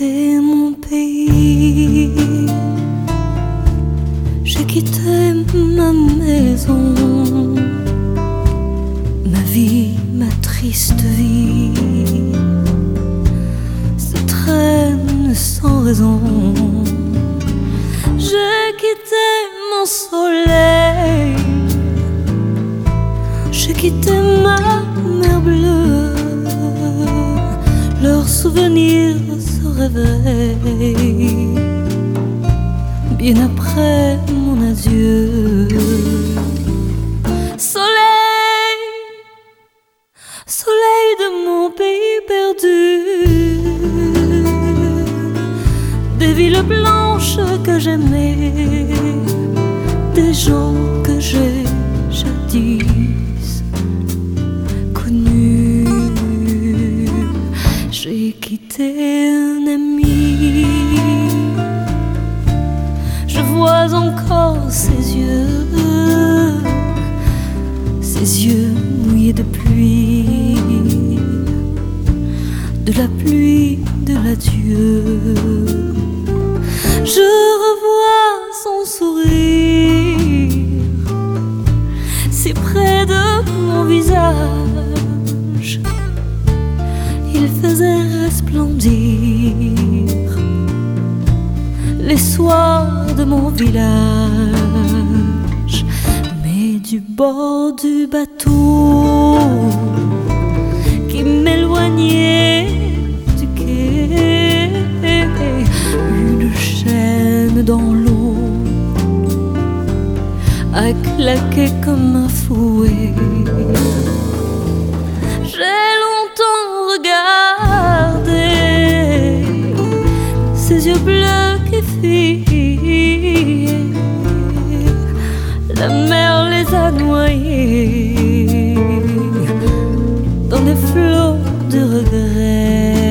quitté mon pays, j'ai quitté ma maison, ma vie, ma triste vie se traîne sans raison. J'ai quitté mon soleil, j'ai quitté ma mer bleue, leurs souvenirs se réveillent bien après mon adieu. Soleil, soleil de mon pays perdu, des villes blanches que j'aimais, des gens que j'ai jadis connus. J'ai quitté un ami, je vois encore ses yeux mouillés de pluie, de la pluie de l'adieu. Je revois son sourire si près de mon visage, il faisait resplendir les soirs de mon village. Mais du bord du bateau qui m'éloignait du quai, une chaîne dans l'eau a claqué comme un fouet. J'ai longtemps regardé ces yeux bleus qui fuyaient, la mer les a noyés dans des flots de regrets.